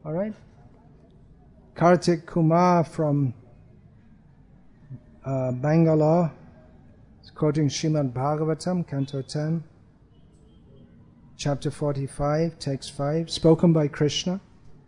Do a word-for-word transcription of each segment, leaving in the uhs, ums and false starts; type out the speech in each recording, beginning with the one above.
All right? Kartik Kumar from uh, Bangalore is quoting Srimad Bhagavatam, Canto ten, Chapter forty-five, Text five, spoken by Krishna.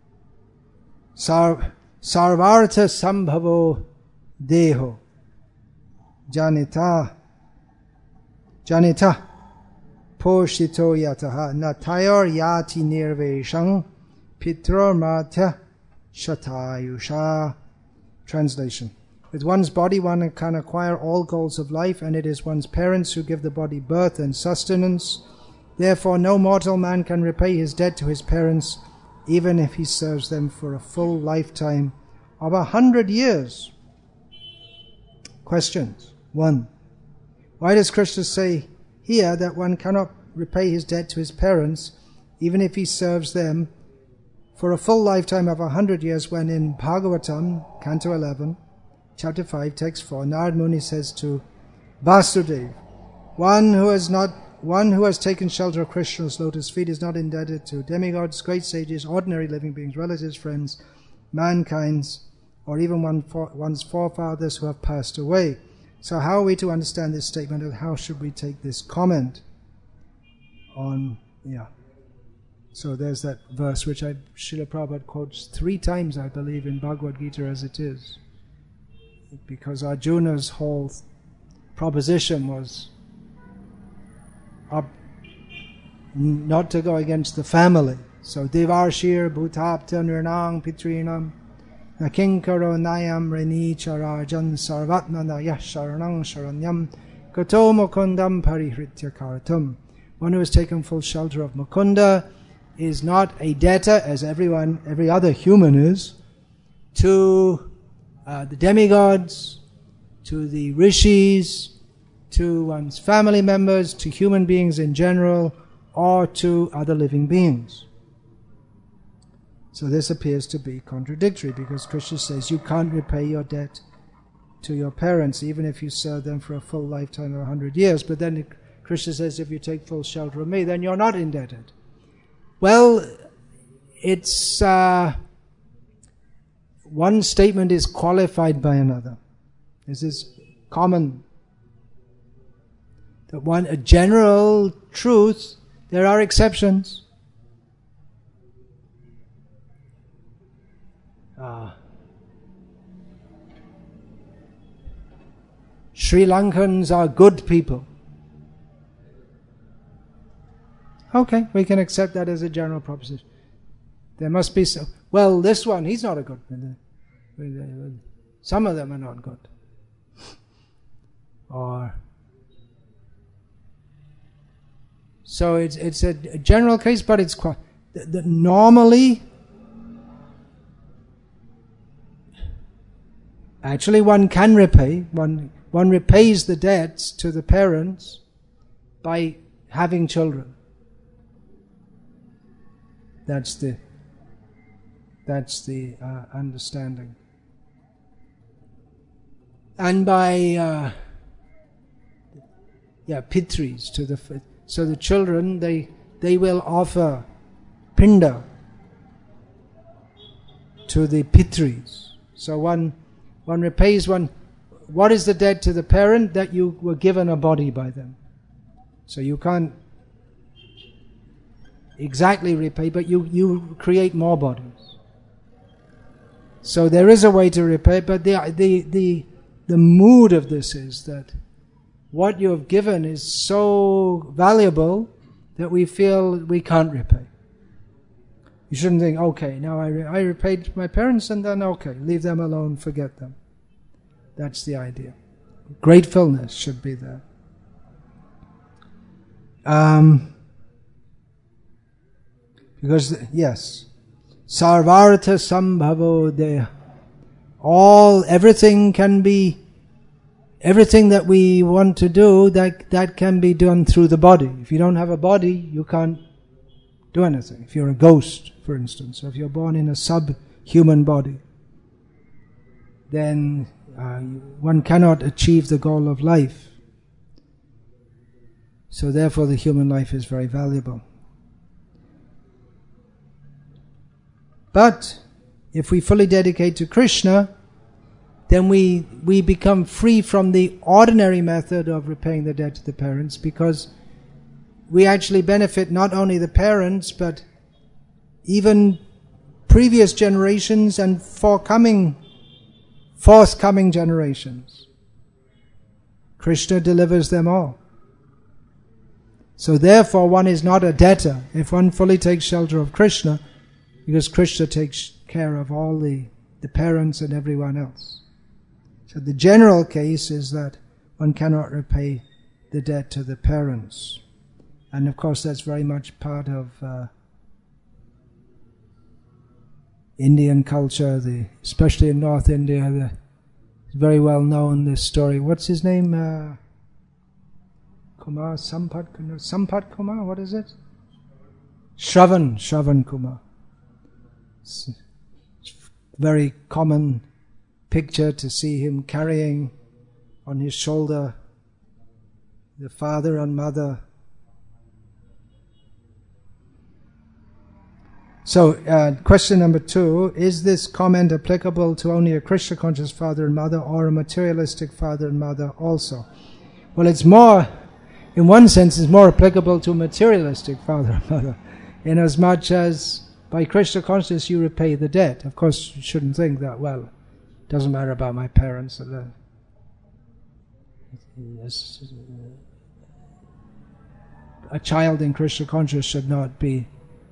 Sar, Sarvartha Sambhavo Deho Janita Janita Poshito Yataha Natayor Yati Nirveshang Pitror Matya Shatayusha. Translation. With one's body one can acquire all goals of life, and it is one's parents who give the body birth and sustenance. Therefore no mortal man can repay his debt to his parents, even if he serves them for a full lifetime of a hundred years. Questions. One. Why does Krishna say here that one cannot repay his debt to his parents, even if he serves them for a full lifetime of a hundred years, when in Bhagavatam, Canto eleven, Chapter five, Text four, Narad Muni says to Vasudeva, one who has not One who has taken shelter of Krishna's lotus feet is not indebted to demigods, great sages, ordinary living beings, relatives, friends, mankind's, or even one for, one's forefathers who have passed away. So how are we to understand this statement, and how should we take this comment on, yeah. So there's that verse which I, Srila Prabhupada quotes three times, I believe, in Bhagavad Gita as it is. Because Arjuna's whole proposition was Up, not to go against the family. So Devarshir Bhutapta Nirnang Pitrinam Nakinkaro Nayam Reni Charajan Sarvatmana Yasharanang Sharanyam Kato Mukundam Parihritya Karatum. One who has taken full shelter of Mukunda is not a debtor, as everyone, every other human is, to uh, the demigods, to the rishis, to one's family members, to human beings in general, or to other living beings. So this appears to be contradictory, because Krishna says you can't repay your debt to your parents, even if you serve them for a full lifetime of a hundred years. But then Krishna says if you take full shelter of me, then you're not indebted. Well, it's uh, one statement is qualified by another. This is common. That one, a general truth, there are exceptions. Uh, Sri Lankans are good people. Okay, we can accept that as a general proposition. There must be some. Well, this one, he's not a good man. Some of them are not good. Or so it's it's a general case, but it's quite the, the, normally. Actually, one can repay. One one repays the debts to the parents by having children. That's the that's the uh, understanding. And by uh, yeah, pitris to the so the children they they will offer pinda to the pitris. So one one repays one. What is the debt to the parent? That you were given a body by them. So you can't exactly repay, but you, you create more bodies. So there is a way to repay, but the, the, the, the mood of this is that what you have given is so valuable that we feel we can't repay. You shouldn't think, okay, now I, re- I repaid my parents and then okay, leave them alone, forget them. That's the idea. Gratefulness should be there. Um, because, yes, sarvartha sambhavo deha. All, everything can be, everything that we want to do, that, that can be done through the body. If you don't have a body, you can't do anything. If you're a ghost, for instance, or if you're born in a subhuman body, then uh, one cannot achieve the goal of life. So therefore the human life is very valuable. But if we fully dedicate to Krishna, then we we become free from the ordinary method of repaying the debt to the parents, because we actually benefit not only the parents, but even previous generations and forthcoming, forthcoming generations. Krishna delivers them all. So therefore one is not a debtor if one fully takes shelter of Krishna, because Krishna takes care of all the, the parents and everyone else. So the general case is that one cannot repay the debt to the parents. And of course that's very much part of uh, Indian culture, the, especially in North India. The, it's very well known, this story. What's his name? Uh, Kumar, Sampat Kumar, Sampat Kumar, what is it? Shravan, Shravan Kumar. It's a very common picture to see him carrying on his shoulder the father and mother. So, uh, question number two, is this comment applicable to only a Krishna conscious father and mother, or a materialistic father and mother also? Well, it's more, in one sense, it's more applicable to a materialistic father and mother, in as much as by Krishna consciousness you repay the debt. Of course, you shouldn't think that, well, it doesn't matter about my parents. A child in Krishna consciousness should not be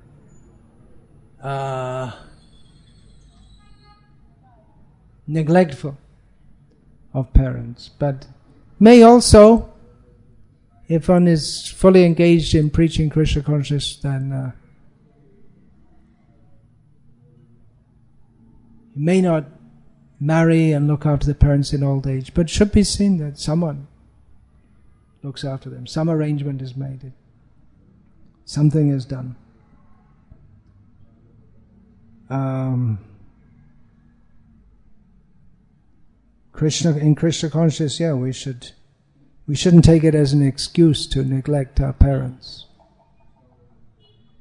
Uh, neglectful of parents, but may also, if one is fully engaged in preaching Krishna consciousness, then uh, you may not marry and look after the parents in old age, but it should be seen that someone looks after them, some arrangement is made, something is done. Um, Krishna, in Krishna consciousness, yeah, we should, we shouldn't take it as an excuse to neglect our parents.